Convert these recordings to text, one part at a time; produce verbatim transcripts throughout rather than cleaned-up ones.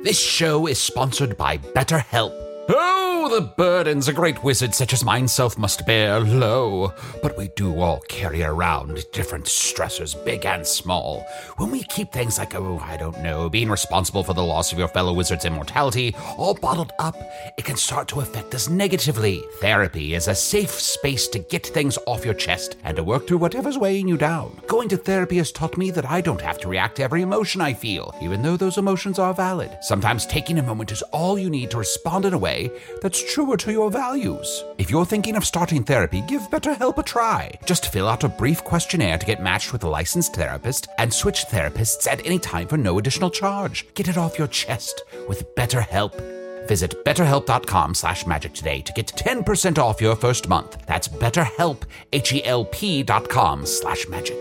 This show is sponsored by BetterHelp. Oh, the burdens a great wizard such as myself must bear, lo. But we do all carry around different stressors, big and small. When we keep things like, oh, I don't know, being responsible for the loss of your fellow wizard's immortality, all bottled up, it can start to affect us negatively. Therapy is a safe space to get things off your chest and to work through whatever's weighing you down. Going to therapy has taught me that I don't have to react to every emotion I feel, even though those emotions are valid. Sometimes taking a moment is all you need to respond in a way that's truer to your values. If you're thinking of starting therapy, give BetterHelp a try. Just fill out a brief questionnaire to get matched with a licensed therapist and switch therapists at any time for no additional charge. Get it off your chest with BetterHelp. Visit betterhelp.com slash magic today to get ten percent off your first month. That's betterhelp, H-E-L-P dot com slash magic.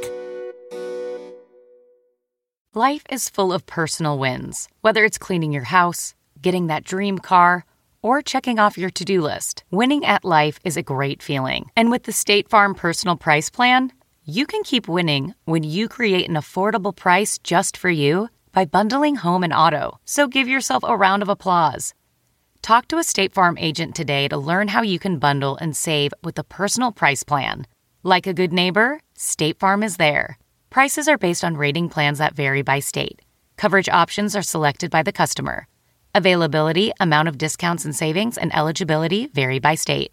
Life is full of personal wins, whether it's cleaning your house, getting that dream car, or checking off your to-do list. Winning at life is a great feeling. And with the State Farm Personal Price Plan, you can keep winning when you create an affordable price just for you by bundling home and auto. So give yourself a round of applause. Talk to a State Farm agent today to learn how you can bundle and save with the Personal Price Plan. Like a good neighbor, State Farm is there. Prices are based on rating plans that vary by state. Coverage options are selected by the customer. Availability, amount of discounts and savings, and eligibility vary by state.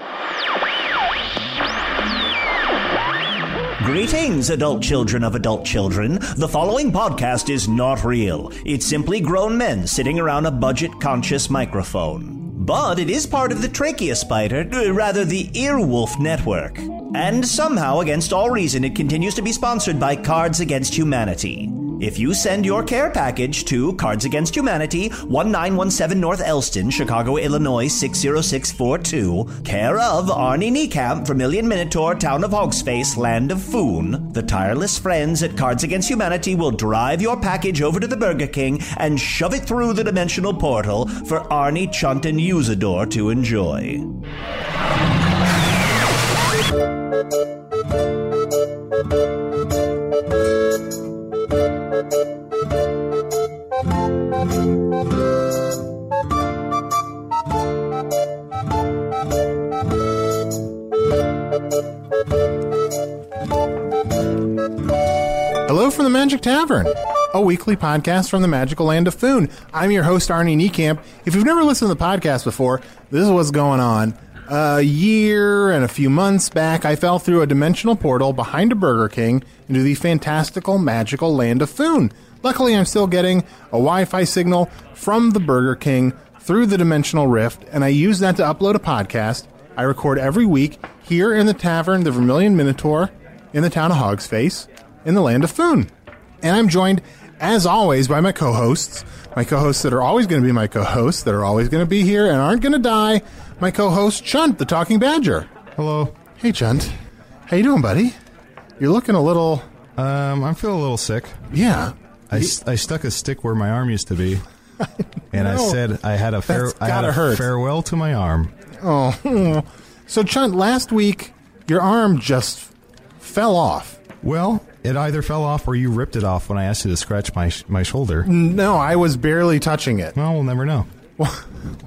Greetings, adult children of adult children. The following podcast is not real. It's simply grown men sitting around a budget-conscious microphone. But it is part of the Tracheospider, uh, rather the Earwolf Network. And somehow, against all reason, it continues to be sponsored by Cards Against Humanity. If you send your care package to Cards Against Humanity, one nine one seven North Elston, Chicago, Illinois, six zero six four two, care of Arnie Niekamp, Vermilion Minotaur, Town of Hogsface, Land of Foon, the tireless friends at Cards Against Humanity will drive your package over to the Burger King and shove it through the dimensional portal for Arnie, Chunt, and Usador to enjoy. Hello from the Magic Tavern, a weekly podcast from the magical land of Foon. I'm your host, Arnie Niekamp. If you've never listened to the podcast before, this is what's going on. A year and a few months back, I fell through a dimensional portal behind a Burger King into the fantastical, magical land of Foon. Luckily, I'm still getting a Wi-Fi signal from the Burger King through the dimensional rift, and I use that to upload a podcast I record every week here in the tavern, the Vermilion Minotaur, in the town of Hogsface, in the land of Foon. And I'm joined, as always, by my co-hosts, my co-hosts that are always going to be my co-hosts, that are always going to be here and aren't going to die, my co-host, Chunt, the Talking Badger. Hello. Hey, Chunt. How you doing, buddy? You're looking a little... Um, I'm feeling a little sick. Yeah. I, you... I stuck a stick where my arm used to be, and I said I had a, fair, I had a hurt. farewell to my arm. Oh. So, Chunt, last week, your arm just fell off. Well, it either fell off or you ripped it off when I asked you to scratch my sh- my shoulder. No, I was barely touching it. Well, we'll never know. Well,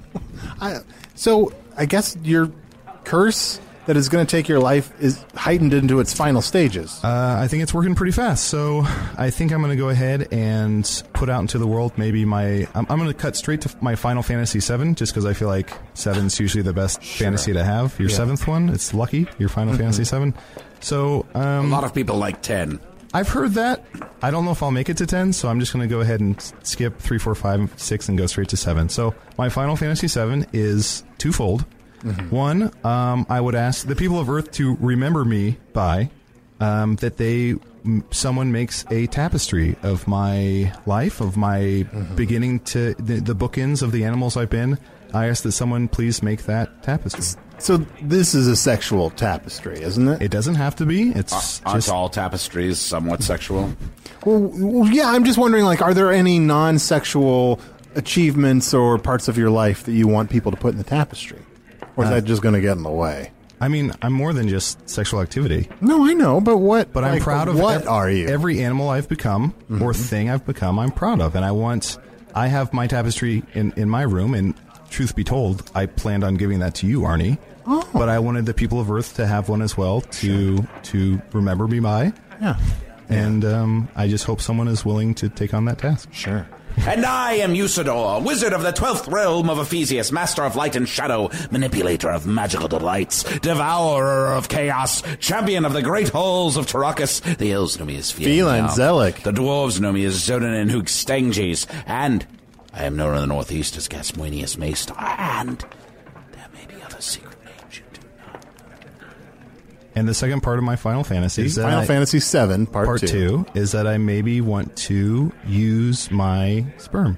I, so, I guess your curse that is going to take your life is heightened into its final stages. Uh, I think it's working pretty fast, so I think I'm going to go ahead and put out into the world maybe my... I'm, I'm going to cut straight to my Final Fantasy seven, just because I feel like seven's usually the best sure. fantasy to have. Your yeah. seventh one, it's lucky, your Final mm-hmm. Fantasy seven. So, um, a lot of people like ten. I've heard that. I don't know if I'll make it to ten, so I'm just going to go ahead and skip three, four, five, six, and go straight to seven. So, my Final Fantasy seven is twofold. Mm-hmm. One, um, I would ask the people of Earth to remember me by um, that they someone makes a tapestry of my life, of my mm-hmm. beginning to the, the bookends of the animals I've been. I ask that someone please make that tapestry. So this is a sexual tapestry, isn't it? It doesn't have to be. It's Aren't just all tapestries somewhat sexual? Well, yeah, I'm just wondering, like, are there any non-sexual achievements or parts of your life that you want people to put in the tapestry? Or is uh, that just going to get in the way? I mean, I'm more than just sexual activity. No, I know, but what? But I'm like, proud of what ev- are you? Every animal I've become mm-hmm. or thing I've become, I'm proud of, and I want I have my tapestry in, in my room, and truth be told, I planned on giving that to you, Arnie. Oh. But I wanted the people of Earth to have one as well to sure. to remember me by. Yeah. And um, I just hope someone is willing to take on that task. Sure. And I am Usador, wizard of the twelfth realm of Ephesius, master of light and shadow, manipulator of magical delights, devourer of chaos, champion of the great halls of Tarakas. The elves know me as Phelan Zellic. The dwarves know me as Zodan and Hoogstanges. And I am known in the northeast as Gasmoenius Maester. And there may be other secret names you do not know. And the second part of my Final Fantasy is that Final I, Fantasy seven, part, part two. two, is that I maybe want to use my sperm.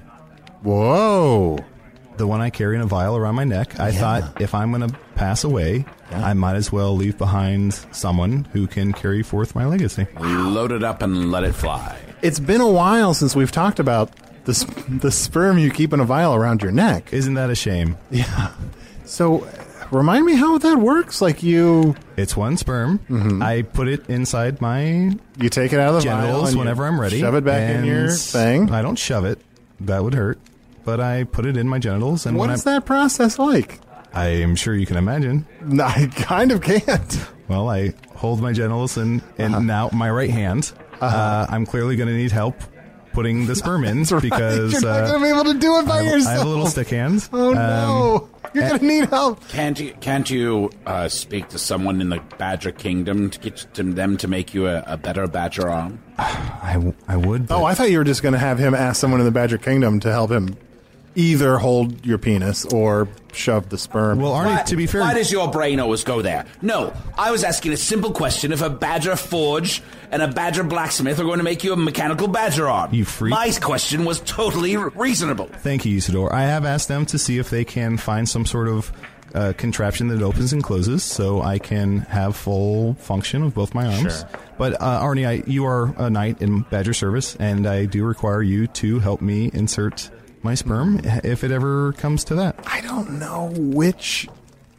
Whoa. The one I carry in a vial around my neck. I Yeah. thought if I'm going to pass away, Yeah. I might as well leave behind someone who can carry forth my legacy. Load it up and let it fly. It's been a while since we've talked about the, sp- the sperm you keep in a vial around your neck. Isn't that a shame? Yeah. So, remind me how that works. Like you, It's one sperm. Mm-hmm. I put it inside my you take it out of the vial genitals and you whenever I'm ready. Shove it back in and your thing. I don't shove it. That would hurt. But I put it in my genitals. And What when is I'm, that process like? I am sure you can imagine. No, I kind of can't. Well, I hold my genitals and, and Uh-huh. now my right hand. Uh-huh. Uh, I'm clearly going to need help putting the sperm in That's right. because You're not uh, going to be able to do it by I, have, yourself. I have a little stick hand. Oh, no. You're and- going to need help. Can't you, can't you uh, speak to someone in the Badger Kingdom to get to them to make you a, a better Badger arm? I, w- I would. But Oh, I thought you were just going to have him ask someone in the Badger Kingdom to help him either hold your penis or shove the sperm. well, Arnie, Why- to be fair, Why does your brain always go there? No, I was asking a simple question. If a Badger forge and a Badger blacksmith are going to make you a mechanical Badger arm. You freak. My question was totally re- reasonable. thank you, Usador. I have asked them to see if they can find some sort of uh, contraption that opens and closes so I can have full function of both my arms. Sure. But, uh, Arnie, I, you are a knight in Badger service, and I do require you to help me insert my sperm if it ever comes to that. I don't know which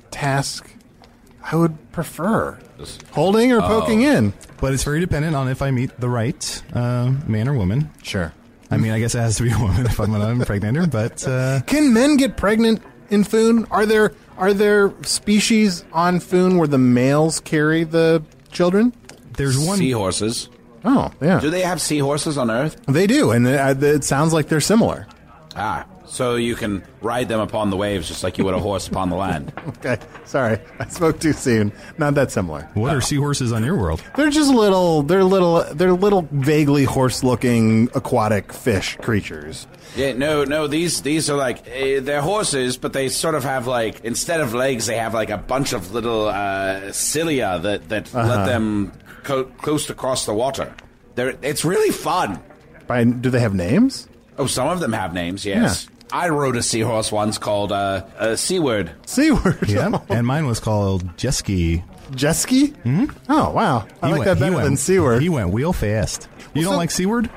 task I would prefer. Holding or poking in? But it's very dependent on if I meet the right uh, man or woman. Sure. I mean, I guess it has to be a woman if I'm going to impregnate her, but uh, Can men get pregnant in Foon? Are there are there species on Foon where the males carry the children? there's one... Seahorses. Oh, yeah. Do they have seahorses on Earth? They do, and it, it sounds like they're similar. Ah, so you can ride them upon the waves just like you would a horse upon the land. Okay, sorry, I spoke too soon. Not that similar. What are seahorses on your world? They're just little. They're little. They're little, vaguely horse-looking aquatic fish creatures. Yeah, no, no. These these are like uh, they're horses, but they sort of have like instead of legs, they have like a bunch of little uh, cilia that that Uh-huh. let them co- coast across the water. They're it's really fun. By, do they have names? Oh, some of them have names. Yes, I rode a seahorse once called uh, uh, Seaward. Seaward. Yeah, and mine was called Jesky. Jesky? Mm-hmm. Oh, wow. I He like went- that he better went- than Seaward. He went wheel fast. You so- don't like Seaward?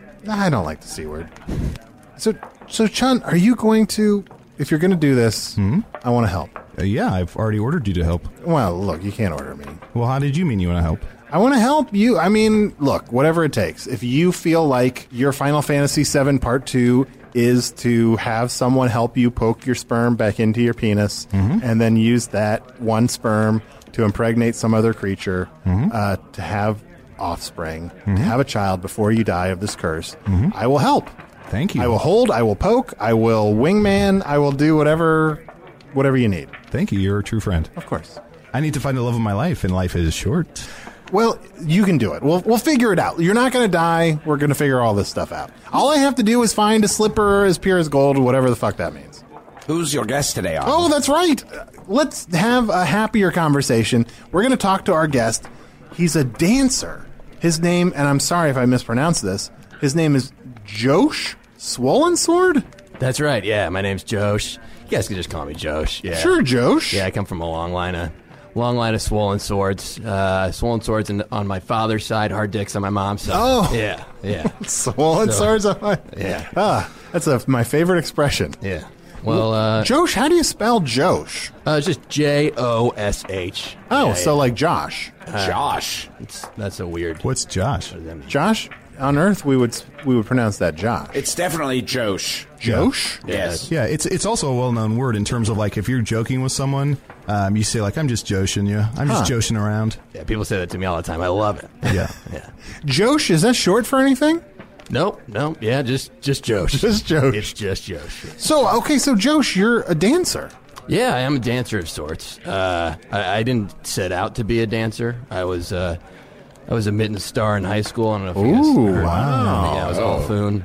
I don't like the Seaward. So, so Chun, are you going to, if you're going to do this, Hmm? I want to help. Uh, yeah, I've already ordered you to help. Well, look, you can't order me. Well, how did you mean you want to help? I want to help you. I mean, look, whatever it takes. If you feel like your Final Fantasy seven Part two is to have someone help you poke your sperm back into your penis Mm-hmm. and then use that one sperm to impregnate some other creature, Mm-hmm. uh, to have offspring, to have a child before you die of this curse, I will help. Thank you. I will hold, I will poke, I will wingman, I will do whatever whatever you need. Thank you. You're a true friend. Of course. I need to find the love of my life, and life is short. Well, you can do it. We'll we'll figure it out. You're not going to die. We're going to figure all this stuff out. All I have to do is find a slipper as pure as gold, whatever the fuck that means. Who's your guest today, Arnold? Oh, that's right. Let's have a happier conversation. We're going to talk to our guest. He's a dancer. His name, and I'm sorry if I mispronounced this, his name is Josh Swollen Sword? That's right, yeah. My name's Josh. You guys can just call me Josh. Yeah. Sure, Josh. Yeah, I come from a long line of long line of swollen swords. Uh, swollen swords in, on my father's side, hard dicks on my mom's side. Oh. Yeah, yeah. Swollen So- Swords. on my- Yeah. Ah, that's a, my favorite expression. Yeah. Well, uh, Josh, how do you spell Josh? uh, it's just J O S H. Oh, Yeah, so yeah. like Josh. Josh. It's, that's a weird. What's Josh? Josh? on Earth we would we would pronounce that Josh? It's definitely Josh. Josh? Yes. Yeah, it's it's also a well-known word in terms of, like, if you're joking with someone, um, you say, like, I'm just joshing you. I'm just Huh. joshing around. Yeah, people say that to me all the time. I love it. Yeah. Yeah. Josh, is that short for anything? Nope, nope. Yeah, just just Josh. Just Josh. It's just Josh. So, okay, so Josh, you're a dancer. Yeah, I am a dancer of sorts. Uh, I, I didn't set out to be a dancer. I was uh, I was a mitten star in high school. I don't know if you guys Ooh, heard. wow. Yeah, I was all foon.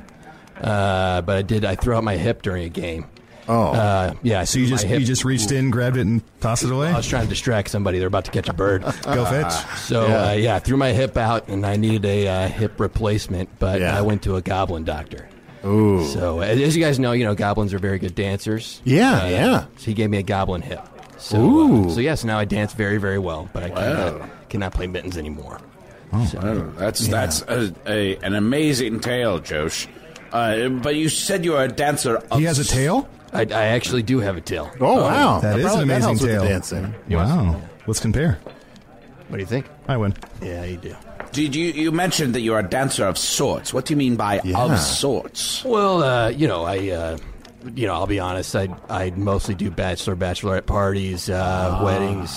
Uh, but I did. I threw out my hip during a game. Oh. Uh, yeah. I So you threw just my hip. you just reached in, grabbed it, and tossed it away? I was trying to distract somebody. They're about to catch a bird. Go fetch. So yeah. Uh, yeah, I threw my hip out, and I needed a uh, hip replacement. But Yeah. I went to a goblin doctor. Ooh. So as as you guys know, you know goblins are very good dancers. Yeah, Uh, yeah. So he gave me a goblin hip. So, Ooh. Uh, so yes, now I dance very, very well, but I cannot, cannot play mittens anymore. So, Oh, that's that's a, a, an amazing tale, Josh. Uh, but you said you are a dancer. Of He has a tail? I, I actually do have a tail. Oh, wow. That is probably- an amazing helps with the tale. dancing. Wow. Let's compare. What do you think? I win. Yeah, you do. Did you you mentioned that you are a dancer of sorts? What do you mean by Yeah. of sorts? Well, uh, you know, I, uh, you know, I'll be honest. I I mostly do bachelor bachelorette parties, uh, weddings.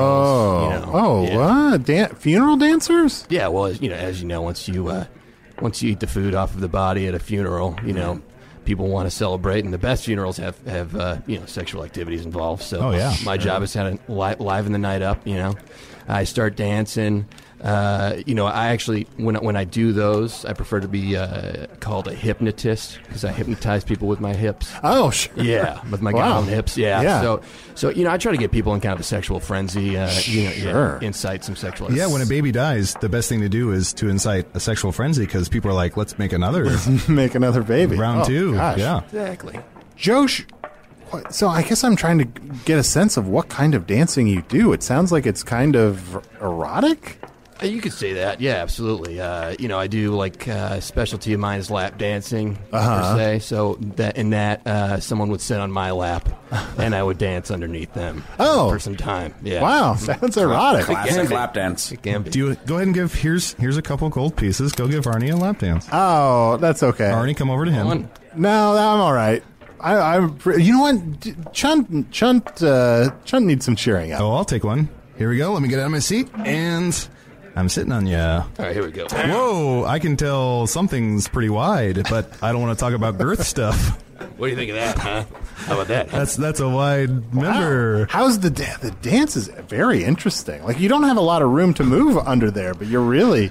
Oh. funerals, you know. Oh, yeah. what? Dan- funeral dancers? Yeah, well, as, you know, as you know, once you uh, once you eat the food off of the body at a funeral, you know, people want to celebrate, and the best funerals have have uh, you know sexual activities involved. So, Oh, yeah. my job is kind of li- liven the night up. You know, I start dancing. Uh, you know, I actually when when I do those, I prefer to be uh, called a hypnotist because I hypnotize people with my hips. Oh, sure. Yeah, with my Wow. goblin hips. Yeah. Yeah. So, so you know, I try to get people in kind of a sexual frenzy. Uh, you know, Sure. yeah, incite some sexual. Yeah, when a baby dies, the best thing to do is to incite a sexual frenzy because people are like, let's make another Make another baby. round Oh, two. gosh. Yeah. Exactly. Josh, what- so I guess I'm trying to get a sense of what kind of dancing you do. It sounds like it's kind of erotic. Uh, You could say that, yeah, absolutely. Uh, you know, I do like uh, specialty of mine is lap dancing Uh-huh. per se. So that in that, uh, someone would sit on my lap, and I would dance underneath them. Oh. for some time. Yeah. Wow, sounds erotic. Classic lap dance. It can be. Do you go ahead and give here's here's a couple gold pieces. Go give Arnie a lap dance. Oh, that's okay. Arnie, come over to him. One. No, I'm all right. I, I'm. pre- You know what? D- Chunt, Chunt, uh, Chunt needs some cheering up. Oh, I'll take one. Here we go. Let me get out of my seat, and I'm sitting on you. All right, here we go. Whoa! I can tell something's pretty wide, but I don't want to talk about girth stuff. What do you think of that, huh? How about that? That's that's a wide member. How's the da- the dance? Is very interesting. Like you don't have a lot of room to move under there, but you're really.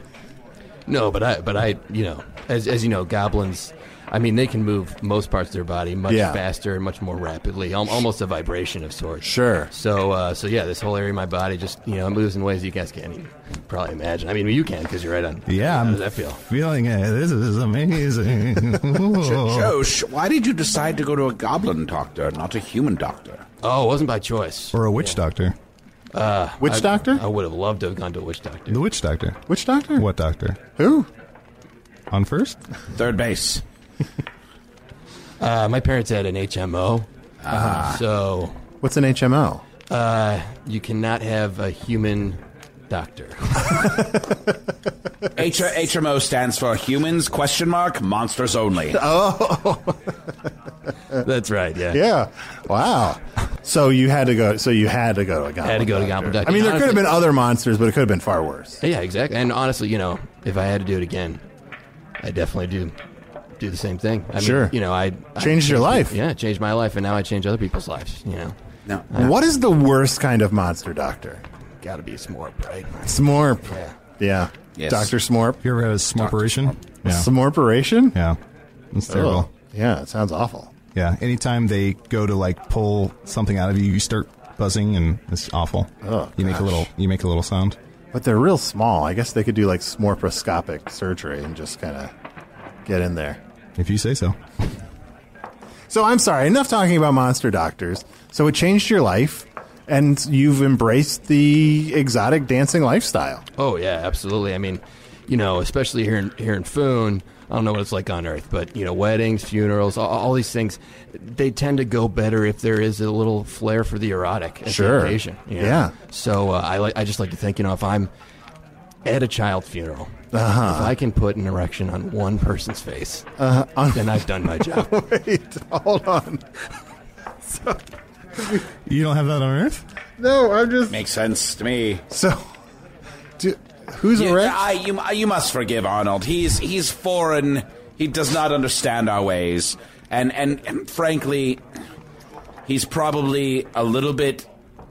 No, but I, but I, you know, as as you know, goblins. I mean, they can move most parts of their body much Yeah. faster and much more rapidly, al- almost a vibration of sorts. Sure. So, uh, so yeah, this whole area of my body just, you know, moves in ways you guys can't even probably imagine. I mean, you can because you're right on. Yeah, How I'm does that feel? feeling it. This is amazing. Josh, why did you decide to go to a goblin doctor, not a human doctor? Oh, it wasn't by choice. Or a witch doctor. Witch I- doctor? I would have loved to have gone to a witch doctor. The witch doctor. Witch doctor? What doctor? Who? On first? Third base. Uh, my parents had an H M O, so What's an H M O? uh, you cannot have a human doctor. H- HMO stands for humans, question mark, monsters only. That's right. Yeah. Yeah. Wow. So you had to go. So you had to go to a goblin. Had to go to doctor. goblin doctor. I mean, there could have Honestly- been other monsters, but it could have been far worse. Yeah, exactly. And honestly, you know, if I had to do it again, I definitely do do the same thing. I Sure. mean, you know, I I Changed your life. Yeah, it changed my life, and now I change other people's lives. You know, No. What is the worst kind of monster doctor? got to be a smorp, right? Smorp. Yeah. Yeah. Yes. Doctor Smorp. You ever had a smorperation? Yeah. Smorperation? Yeah. It's terrible. Oh, yeah, it sounds awful. Yeah. Anytime they go to like pull something out of you, you start buzzing and it's awful. Oh, you make a gosh. little you make a little sound. But they're real small. I guess they could do like smorposcopic surgery and just kind of get in there. If you say so. So I'm sorry, enough talking about monster doctors. So it changed your life, and you've embraced the exotic dancing lifestyle. Oh yeah, absolutely. I mean, you know, especially here in here in Foon, I don't know what it's like on Earth, but you know, weddings, funerals, all, all these things, they tend to go better if there is a little flair for the erotic at Sure. the occasion. you know? Yeah. So uh, I like I just like to think, you know, if I'm at a child funeral Uh-huh. If I can put an erection on one person's face, Uh, on- then I've done my job. Wait, hold on. So, You don't have that on Earth? no, I'm just Makes sense to me. so. Do, who's You, erect? I, you, you must forgive Arnold. He's he's foreign. He does not understand our ways, and and, and frankly, he's probably a little bit.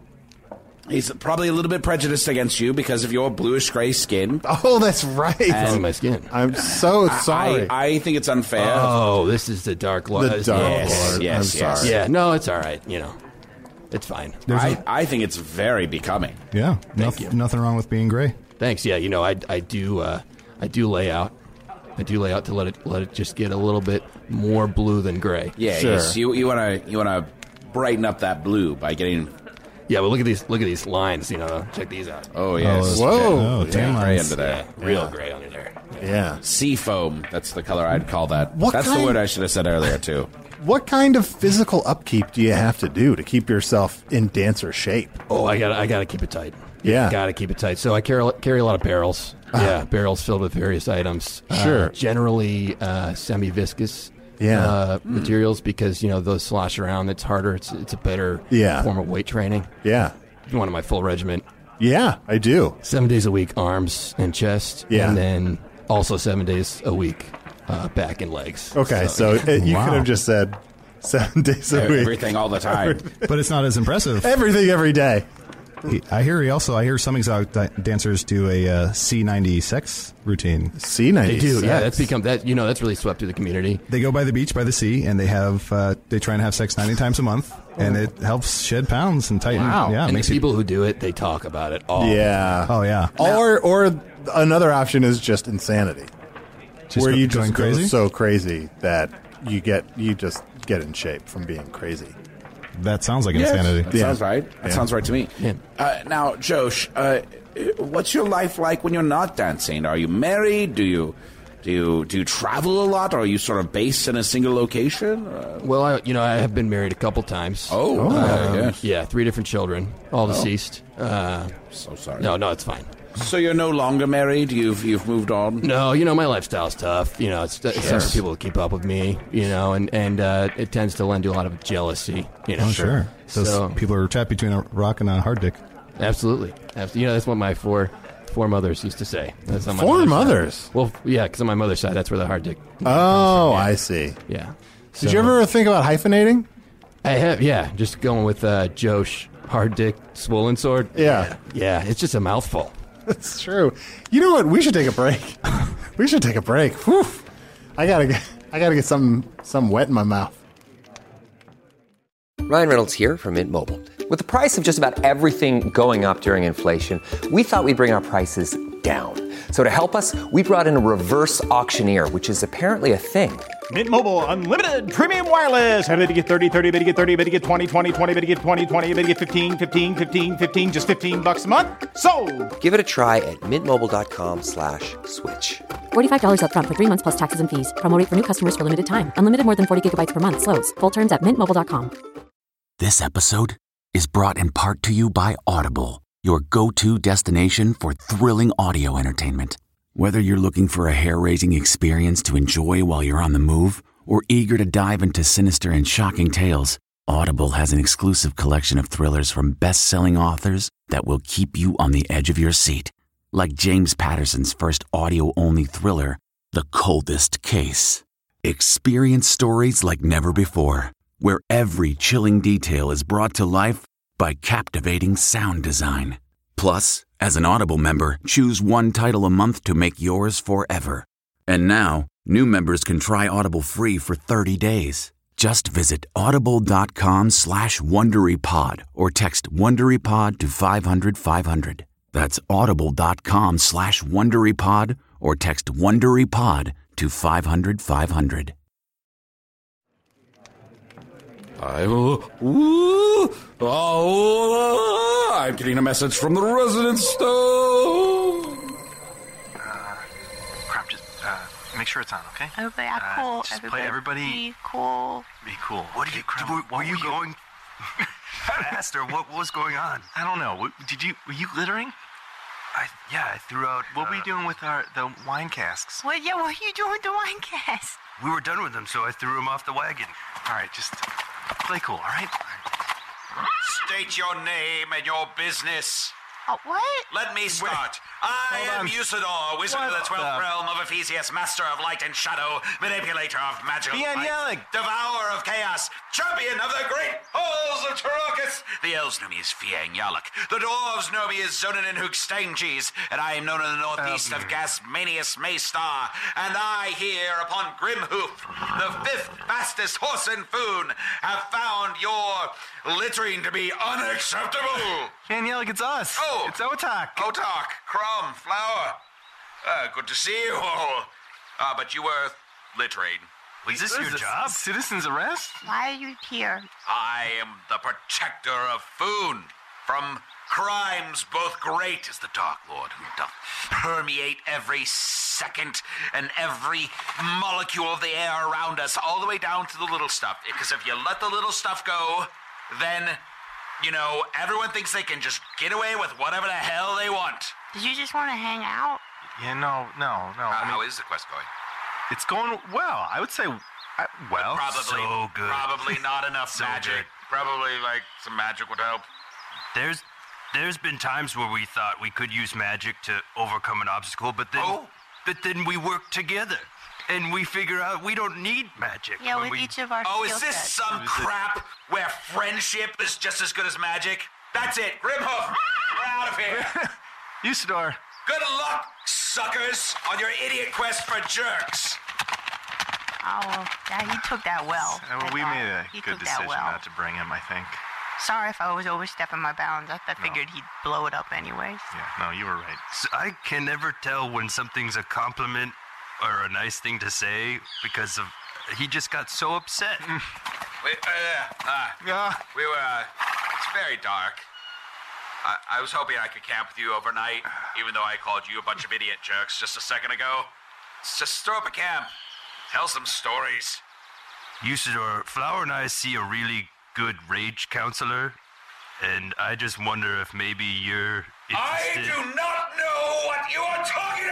He's probably a little bit prejudiced against you because of your bluish gray skin. Oh, that's right. On my skin. I'm so sorry. I, I think it's unfair. Oh, this is the dark Lord. The Dark Yes, Lord. yes, I'm yes. sorry. Yeah, no, it's all right. You know, it's fine. There's I, a- I think it's very becoming. yeah. Thank noth- you. Nothing wrong with being gray. Thanks. Yeah, you know, I, I do uh, I do lay out. I do lay out to let it let it just get a little bit more blue than gray. Yeah, Sure. yes. You you want to you want to brighten up that blue by getting. Yeah, but look at these look at these lines. You know, check these out. Oh yes. Whoa. Oh, Yeah, tan gray lines. under there. Yeah, real gray under there. Yeah. Sea foam. That's the color I'd call that. What That's kind- the word I should have said earlier too. What kind of physical upkeep do you have to do to keep yourself in dancer shape? Oh, I got I got to keep it tight. Yeah. got to keep it tight. So I carry carry a lot of barrels. Yeah, barrels filled with various items. Uh, Sure. generally uh, semi-viscous. Yeah. Uh, materials because you know those slosh around. It's harder. It's it's a better Yeah. form of weight training. Yeah. One of my full regiment. Yeah, I do. Seven days a week, arms and chest. Yeah. And then also seven days a week, uh, back and legs. Okay, so, it, you Wow. could have just said seven days a week. Everything all the time. But it's not as impressive. Everything every day. He- I hear he also. I hear some exotic di- dancers do a uh, C ninety-six routine. C ninety-six. They do, yeah. That's become that. You know, that's really swept through the community. They go by the beach by the sea, and they have uh, they try and have sex ninety times a month, and it helps shed pounds and tighten. Wow. Yeah, it and the makes you. people who do it, they talk about it all. Yeah. Oh yeah, Or or another option is just insanity, Just where go- you going just go crazy. so crazy that you get you just get in shape from being crazy. That sounds like Yes, insanity. That Yeah. sounds right. That Yeah. sounds right to me. Yeah. Uh, now, Josh, uh, what's your life like when you're not dancing? Are you married? Do you do you do you travel a lot? Or are you sort of based in a single location? Uh, Well, I, you know, I have been married a couple times. oh, Um, yes. yeah, three different children, all deceased. Uh, So sorry. no, no, it's fine. So you're no longer married? You've you've moved on? No, you know, my lifestyle's tough. You know, it's, it's tough for people to keep up with me, you know, and, and uh, it tends to lend to a lot of jealousy, you know. Oh sure. Those So- people are trapped between a rock and a hard dick. Absolutely. Absolutely. You know, that's what my four four mothers used to say. That's on my Four mother's mothers? side. Well, yeah, because on my mother's side, that's where the hard dick. Oh, I see. Yeah. Did you ever think about hyphenating? I have, yeah, just going with uh, Josh, hard dick, swollen sword. Yeah. Yeah, it's just a mouthful. That's true. You know what? We should take a break. We should take a break. Whew. I gotta get. I gotta get some some wet in my mouth. Ryan Reynolds here from Mint Mobile. With the price of just about everything going up during inflation, we thought we'd bring our prices down. So to help us, we brought in a reverse auctioneer, which is apparently a thing. Mint Mobile Unlimited Premium Wireless. How to get thirty, thirty, how to get thirty, how to get twenty, twenty, twenty, how to get twenty, twenty, how to get fifteen, fifteen, fifteen, fifteen, just fifteen bucks a month? Sold! Give it a try at mintmobile.com slash switch. forty-five dollars up front for three months plus taxes and fees. Promo rate for new customers for limited time. Unlimited more than forty gigabytes per month. Slows full terms at mint mobile dot com. This episode is brought in part to you by Audible, your go-to destination for thrilling audio entertainment. Whether you're looking for a hair-raising experience to enjoy while you're on the move or eager to dive into sinister and shocking tales, Audible has an exclusive collection of thrillers from best-selling authors that will keep you on the edge of your seat. Like James Patterson's first audio-only thriller, The Coldest Case. Experience stories like never before, where every chilling detail is brought to life by captivating sound design. Plus, as an Audible member, choose one title a month to make yours forever. And now, new members can try Audible free for thirty days. Just visit audible.com slash WonderyPod or text WonderyPod to five hundred five hundred. That's audible.com slash WonderyPod or text WonderyPod to five hundred five hundred. I will. Ooh, oh, I'm getting a message from the resident stove. Uh, crap, just uh, make sure it's on, okay? Oh, yeah, Uh, cool. just Everybody play everybody. Be cool. Be cool. What are you? Crap, Were, what were you you- going? I asked her what, what was going on. I don't know. What- Did you? Were you glittering? I, yeah, I threw out... What uh, were you doing with our the wine casks? Well, yeah, what are you doing with the wine casks? We were done with them, so I threw them off the wagon. All right, just play cool, all right? State your name and your business. Oh, what? Let me start. I am Usador, wizard What of the twelfth the- realm of Ephesius, master of light and shadow, manipulator of magical Ian light, Yelling. devourer of chaos, champion of the great halls of Tarokas. The elves know me as Fiang Yalak. The dwarves know me as Zonin and Hookstanges, and I am known in the northeast Um. of Gasmanius Maystar. And I here upon Grimhoof, the fifth fastest horse in Foon, have found your littering to be unacceptable. Angelic, it's us. Oh. It's Otak. Otak, Crumb, Flower. Uh, good to see you all. Uh, but you were littering. Is this your job? Citizen's arrest? Why are you here? I am the protector of Foon from crimes both great as the Dark Lord, who doth permeate every second and every molecule of the air around us, all the way down to the little stuff. Because if you let the little stuff go, then, you know, everyone thinks they can just get away with whatever the hell they want. Did you just want to hang out? Yeah, no, no, no. Uh, I mean, how is the quest going? it's going well. I would say, I, well, Probably, so good. probably not enough So magic. good. Probably, like, some magic would help. There's there's been times where we thought we could use magic to overcome an obstacle, but then Oh. but then we work together and we figure out we don't need magic. Yeah, When with we- each of our Oh, skill is this sets. some crap where friendship is just as good as magic? That's it, Grimhoof, we're out of here. Usador. Good luck, suckers, on your idiot quest for jerks. Oh, well, yeah, he took that well. Uh, well, I we thought made a he good took decision that well. not to bring him, I think. Sorry if I was overstepping my bounds. I, I figured he'd blow it up anyways. Yeah, no, you were right. So I can never tell when something's a compliment or a nice thing to say because of he just got so upset. We, uh, uh, Yeah. we were, uh, it's very dark. I, I was hoping I could camp with you overnight, even though I called you a bunch of idiot jerks just a second ago. Let's just throw up a camp. Tell some stories. Usador, Flower and I see a really good rage counselor, and I just wonder if maybe you're I interested. do not know what you are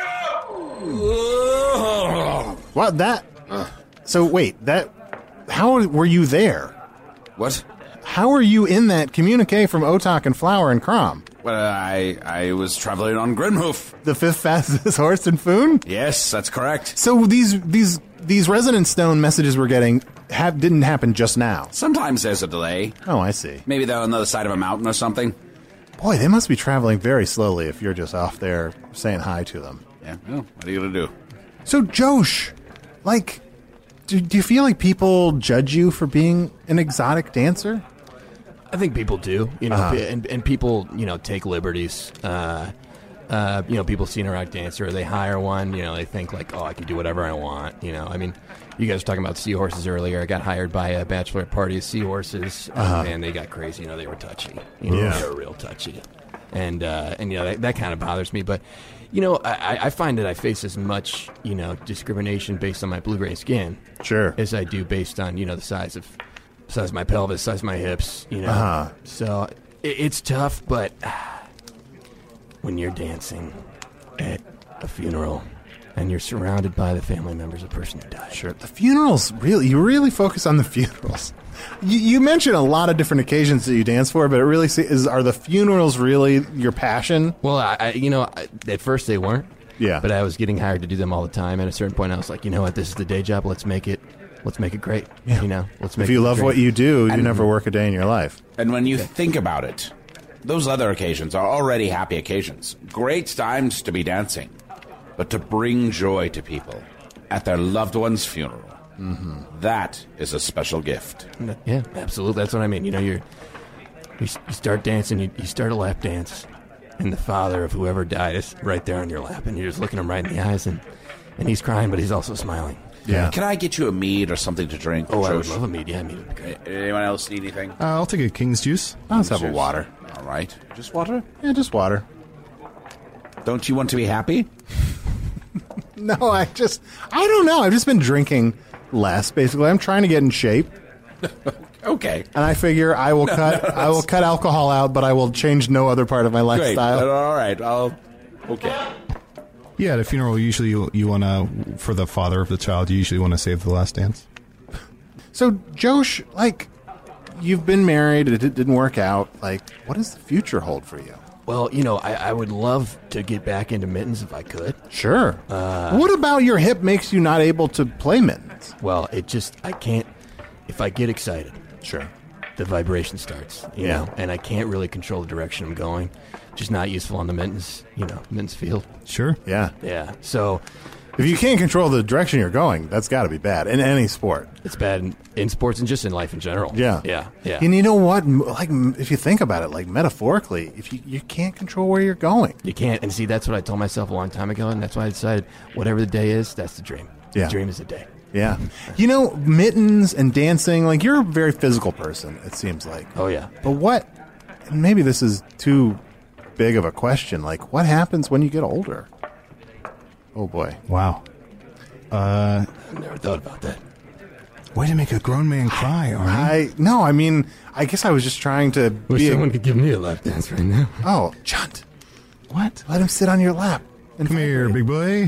talking about! Wow, that. So wait, that. How were you there? What? How are you in that communique from Otak and Flower and Crom? Well, I I was traveling on Grimhoof. The fifth fastest horse in Foon? Yes, that's correct. So these these these Resonant Stone messages we're getting have, didn't happen just now. Sometimes there's a delay. Oh, I see. Maybe they're on the other side of a mountain or something. Boy, they must be traveling very slowly if you're just off there saying hi to them. Yeah, well, what are you going to do? So, Josh, like, do, do you feel like people judge you for being an exotic dancer? I think people do, you know, Uh-huh. and, and people, you know, take liberties. Uh, uh, you know, people see an erotic dancer, they hire one, you know, they think like, oh, I can do whatever I want, you know. I mean, you guys were talking about seahorses earlier. I got hired by a bachelorette party of seahorses, Uh-huh. and they got crazy. You know, they were touchy. You know, Yeah. they were real touchy. And, uh, and you know, that, that kind of bothers me. But, you know, I, I find that I face as much, you know, discrimination based on my blue-gray skin Sure. as I do based on, you know, the size of size of my pelvis, size of my hips, you know. Uh-huh. So it, it's tough, but when you're dancing at a funeral and you're surrounded by the family members of the person who died. Sure. The funerals, really, you really focus on the funerals. You, you mentioned a lot of different occasions that you dance for, but it really se- is are the funerals really your passion? Well, I, I you know, I, at first they weren't. Yeah. But I was getting hired to do them all the time. At a certain point, I was like, you know what, this is the day job. Let's make it. Let's make it great. Yeah. You know, let's make If you it love great. what you do, you And- never work a day in your life. And when you think about it, those other occasions are already happy occasions. Great times to be dancing. But to bring joy to people at their loved one's funeral, Mm-hmm. that is a special gift. Yeah, absolutely. That's what I mean. You know, you're you, s- you start dancing, you, you start a lap dance, and the father of whoever died is right there on your lap, and you're just looking him right in the eyes, and and he's crying, but he's also smiling. Yeah. Can I get you a mead or something to drink? Oh, I would Josh? love a mead. Yeah, a mead would be great. Anyone else need anything? Uh, I'll take a King's Juice. I'll just have a Cheers. water. All right. Just water? Yeah, just water. Don't you want to be happy? No, I just, I don't know. I've just been drinking less, basically. I'm trying to get in shape. Okay. And I figure I will cut I will cut alcohol out, but I will change no other part of my Great. lifestyle. All right. I'll Okay. Yeah, at a funeral, usually you, you want to, for the father of the child, you usually want to save the last dance. So, Josh, like, you've been married, it didn't work out. Like, what does the future hold for you? Well, you know, I, I would love to get back into mittens if I could. Sure. Uh, what about your hip makes you not able to play mittens? Well, it just, I can't, if I get excited. Sure. The vibration starts, you Yeah. know, and I can't really control the direction I'm going. Just not useful on the mittens, you know, mittens field. Sure. Yeah. Yeah. So if you can't control the direction you're going, that's got to be bad in any sport. It's bad in, in sports and just in life in general. Yeah. Yeah. Yeah. And you know what? M- Like, m- if you think about it, like metaphorically, if you, you can't control where you're going. You can't. And see, that's what I told myself a long time ago, and that's why I decided whatever the day is, that's the dream. Yeah. The dream is the day. Yeah. You know, mittens and dancing, like, you're a very physical person, it seems like. Oh, yeah. But what, and maybe this is too big of a question, like, what happens when you get older? Oh, boy. Wow. Uh, I never thought about that. Way to make a grown man cry, Arnie. I, no, I mean, I guess I was just trying to Wish be. someone could give me a lap dance right now. Oh, Chunt. What? Let him sit on your lap. Come here, big boy.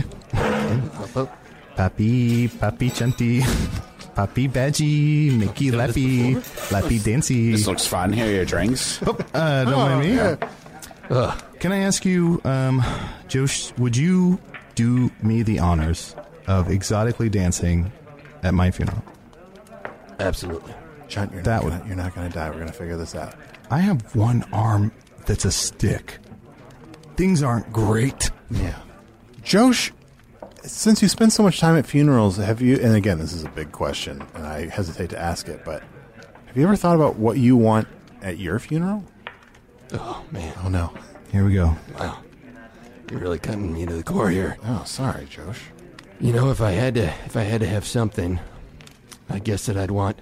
Papi, papi chanty. Papi badgy, Mickey lappy, lappy dancy. This looks fun. Here are your drinks. Oh, uh, don't mind me. yeah. Ugh. Can I ask you, um, Josh, would you do me the honors of exotically dancing at my funeral? Absolutely. Chunt, you're That not would- gonna, you're not going to die. We're going to figure this out. I have one arm that's a stick. Things aren't great. Yeah. Josh, since you spend so much time at funerals, have you, and again, this is a big question, and I hesitate to ask it, but have you ever thought about what you want at your funeral? Oh, man. Oh, no. Here we go. Wow. You're really cutting me to the core here. Oh, sorry, Josh. You know, if I had to, if I had to have something, I guess that I'd want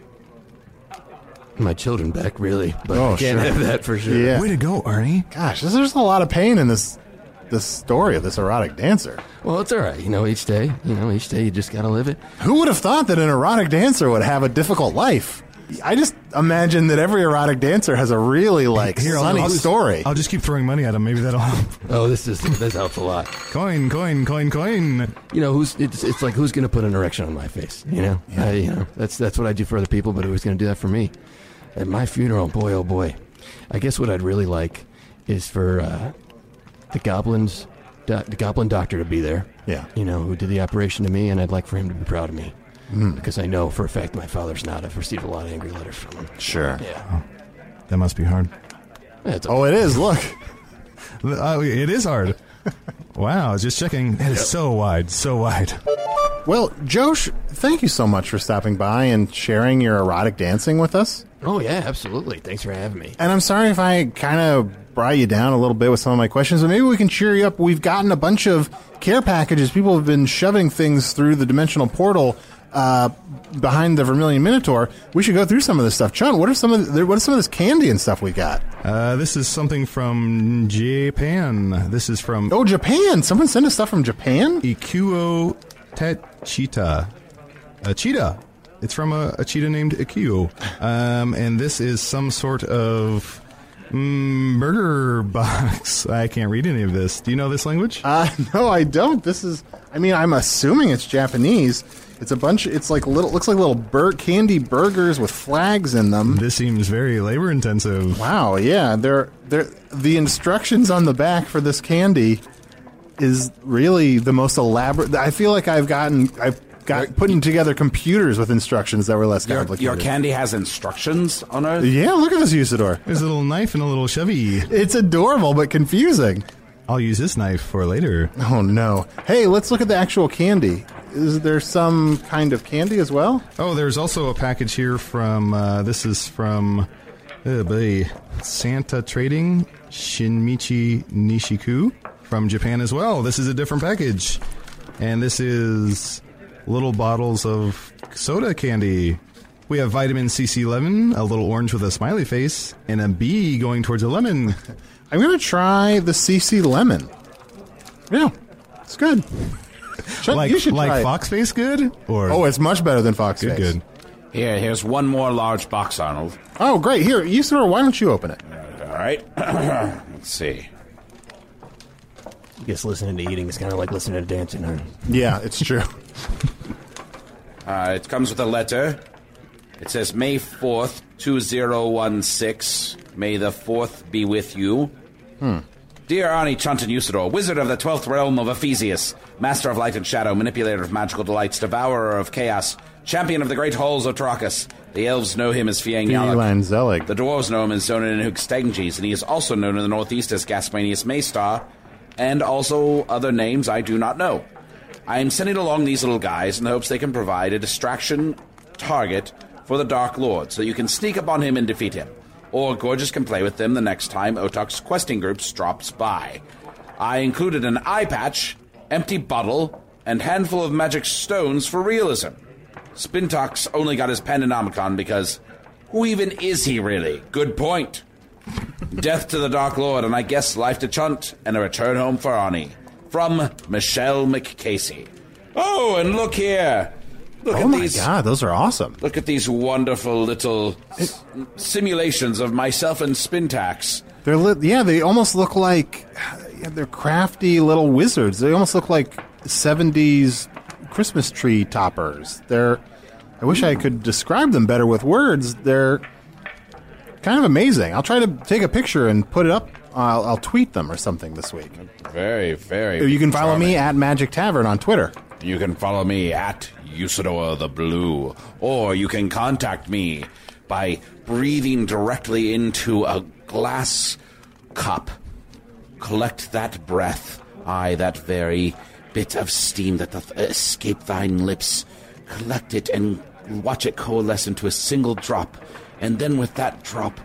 my children back, really. But Oh, I can't sure. have that for sure. Yeah. Way to go, Arnie. Gosh, there's, there's a lot of pain in this this story of this erotic dancer. Well, it's all right. You know, each day, you know, each day you just got to live it. Who would have thought that an erotic dancer would have a difficult life? I just imagine that every erotic dancer has a really, like, Here, I'll- sunny I'll just- story. I'll just keep throwing money at him. Maybe that'll help. Oh, this is this helps a lot. Coin, coin, coin, coin. You know, who's it's, it's like who's going to put an erection on my face? You know, Yeah. I, you know, that's that's what I do for other people, but who's going to do that for me? At my funeral, boy, oh boy, I guess what I'd really like is for uh, the goblins, do, the goblin doctor to be there. Yeah. You know, who did the operation to me, and I'd like for him to be proud of me. Mm. Because I know for a fact my father's not. I've received a lot of angry letters from him. Sure. Yeah. That must be hard. Yeah, it's Oh, it is. Look. Oh, it is hard. Wow, just checking. That is so wide, so wide. Well, Josh, thank you so much for stopping by and sharing your erotic dancing with us. Oh, yeah, absolutely. Thanks for having me. And I'm sorry if I kind of brought you down a little bit with some of my questions, but maybe we can cheer you up. We've gotten a bunch of care packages. People have been shoving things through the dimensional portal uh, behind the Vermilion Minotaur. We should go through some of this stuff. Chun, what are some of the, what is some of this candy and stuff we got? Uh, this is something from Japan. This is from Oh, Japan! Someone sent us stuff from Japan? Ikuo Techita. A cheetah. It's from a, a cheetah named Ikuo. Um, and this is some sort of mm, burger box. I can't read any of this. Do you know this language? Uh, no, I don't. This is, I mean, I'm assuming it's Japanese. It's a bunch, it's like little, looks like little bur- candy burgers with flags in them. This seems very labor intensive. Wow, yeah. They're, they're, the instructions on the back for this candy is really the most elaborate. I feel like I've gotten, I've got putting together computers with instructions that were less Your, complicated. your candy has instructions on it? Yeah, look at this Usador. There's a little knife and a little Chevy. It's adorable, but confusing. I'll use this knife for later. Oh, no. Hey, let's look at the actual candy. Is there some kind of candy as well? Oh, there's also a package here from, uh, this is from, oh boy, Santa Trading, Shinmichi Nishiku, from Japan as well. This is a different package. And this is little bottles of soda candy. We have vitamin C C lemon, a little orange with a smiley face, and a bee going towards a lemon. I'm going to try the C C lemon. Yeah, it's good. Chuck, like you should like try it. Fox Face good? Or Oh, it's much better than Fox good, Face. good. Here, here's one more large box, Arnold. Oh, great. Here, Usador, why don't you open it? All right. Let's see. I guess listening to eating is kind of like listening to dancing, huh? Yeah, it's true. uh, it comes with a letter. It says, May fourth, two thousand sixteen. May the fourth be with you. Hmm. Dear Arnie Chuntin Usador, wizard of the twelfth realm of Ephesius, master of light and shadow, manipulator of magical delights, devourer of chaos, champion of the great halls of Trachis. The elves know him as Fiang Fiang Yalak. The dwarves know him as Zonin and Hugstengis, and he is also known in the northeast as Gasmanius Maystar, and also other names I do not know. I am sending along these little guys in the hopes they can provide a distraction target for the Dark Lord, so you can sneak up on him and defeat him. Or Gorgeous can play with them the next time Otak's questing groups drops by. I included an eye patch, empty bottle, and handful of magic stones for realism. Spintox only got his Pandanomicon because who even is he really? Good point. Death to the Dark Lord, and I guess life to Chunt, and a return home for Arnie. From Michelle McCasey. Oh, and look here. Look oh at my these, god, those are awesome. Look at these wonderful little s- simulations of myself and Spintax. They're li- yeah, they almost look like yeah, they're crafty little wizards. They almost look like seventies Christmas tree toppers. They're I wish I could describe them better with words. They're kind of amazing. I'll try to take a picture and put it up. I'll, I'll tweet them or something this week. Very, very You can follow charming. me at Magic Tavern on Twitter. You can follow me at Usador the Blue, or you can contact me by breathing directly into a glass cup. Collect that breath, aye, that very bit of steam that doth escape thine lips. Collect it and watch it coalesce into a single drop, and then with that drop,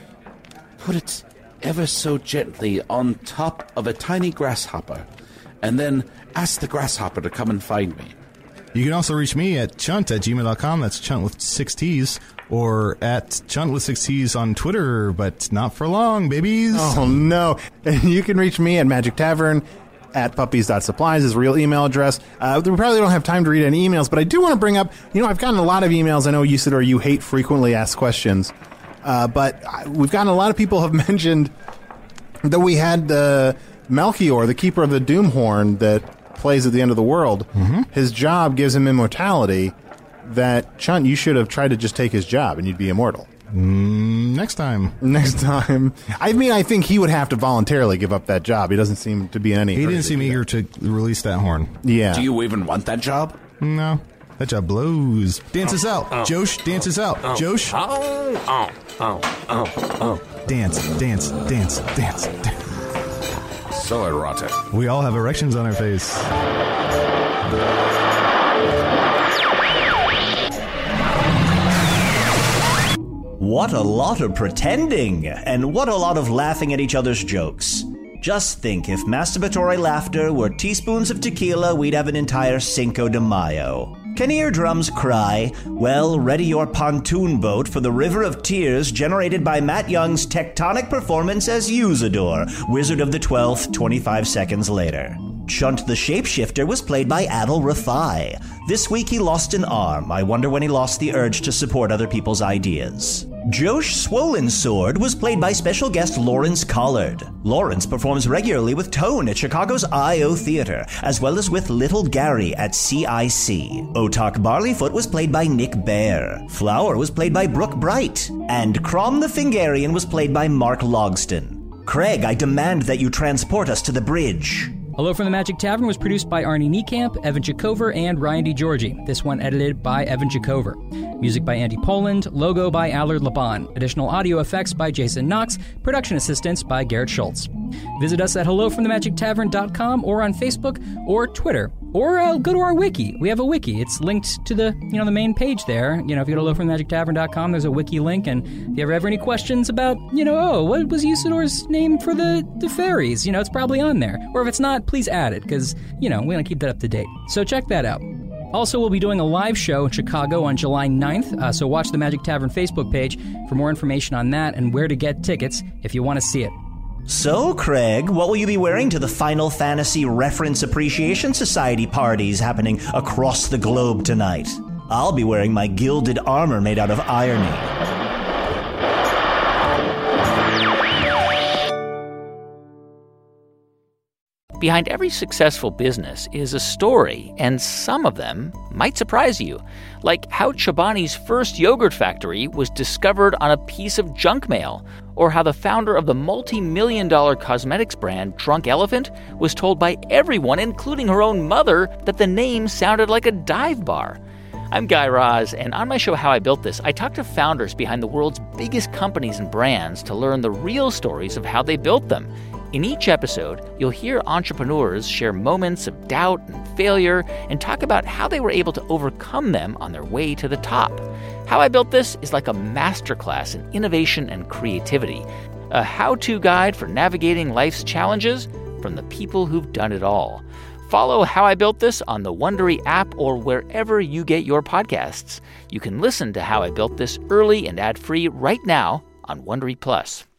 put it ever so gently on top of a tiny grasshopper, and then ask the grasshopper to come and find me. You can also reach me at chunt at gmail dot com. That's chunt with six T's. Or at chunt with six T's on Twitter, but not for long, babies. Oh, no. You can reach me at Magic Tavern at puppies dot supplies, his real email address. Uh, we probably don't have time to read any emails, but I do want to bring up, you know, I've gotten a lot of emails. I know Usador, you hate frequently asked questions, uh, but we've gotten a lot of people have mentioned that we had uh, Melchior, the keeper of the Doomhorn that plays at the end of the world. Mm-hmm. His job gives him immortality. That Chunt, you should have tried to just take his job and you'd be immortal. Mm, next time. Next time. I mean, I think he would have to voluntarily give up that job. He doesn't seem to be in any He hurry didn't to seem do eager that. to release that horn. Yeah. Do you even want that job? No. That job blows. Dance us out. oh. Josh, dance us out. Oh. Josh. Oh, oh, oh, oh, oh. Dance, dance, dance, dance, dance. So erotic. We all have erections on our face. What a lot of pretending, and what a lot of laughing at each other's jokes. Just think, if masturbatory laughter were teaspoons of tequila, we'd have an entire Cinco de Mayo. Can eardrums cry? Well, ready your pontoon boat for the river of tears generated by Matt Young's tectonic performance as Usador, Wizard of the Twelfth, twenty-five seconds later. Chunt the Shapeshifter was played by Adil Rafai. This week he lost an arm. I wonder when he lost the urge to support other people's ideas. Josh Swollen Sword was played by special guest Lawrence Collard. Lawrence performs regularly with Tone at Chicago's I O Theater, as well as with Little Gary at C I C. Otak Barleyfoot was played by Nick Bear. Flower was played by Brooke Bright. And Crom the Fingarian was played by Mark Logston. Craig, I demand that you transport us to the bridge. Hello from the Magic Tavern was produced by Arnie Niekamp, Evan Jacover, and Ryan DiGiorgi. This one edited by Evan Jacover. Music by Andy Poland, logo by Allard Laban. Additional audio effects by Jason Knox, production assistance by Garrett Schultz. Visit us at hello from the magic tavern dot com or on Facebook or Twitter. Or uh, go to our wiki. We have a wiki. It's linked to the you know the main page there. You know, if you go to hello from the magic tavern dot com, there's a wiki link. And if you ever have any questions about, you know, oh, what was Usador's name for the, the fairies? You know, it's probably on there. Or if it's not, please add it, because, you know, we want to keep that up to date. So check that out. Also, we'll be doing a live show in Chicago on July ninth, uh, so watch the Magic Tavern Facebook page for more information on that and where to get tickets if you want to see it. So, Craig, what will you be wearing to the Final Fantasy Reference Appreciation Society parties happening across the globe tonight? I'll be wearing my gilded armor made out of irony. Behind every successful business is a story, and some of them might surprise you. Like how Chobani's first yogurt factory was discovered on a piece of junk mail, or how the founder of the multi-million dollar cosmetics brand Drunk Elephant was told by everyone, including her own mother, that the name sounded like a dive bar. I'm Guy Raz, and on my show How I Built This, I talk to founders behind the world's biggest companies and brands to learn the real stories of how they built them. In each episode, you'll hear entrepreneurs share moments of doubt and failure and talk about how they were able to overcome them on their way to the top. How I Built This is like a masterclass in innovation and creativity, a how-to guide for navigating life's challenges from the people who've done it all. Follow How I Built This on the Wondery app or wherever you get your podcasts. You can listen to How I Built This early and ad-free right now on Wondery Plus.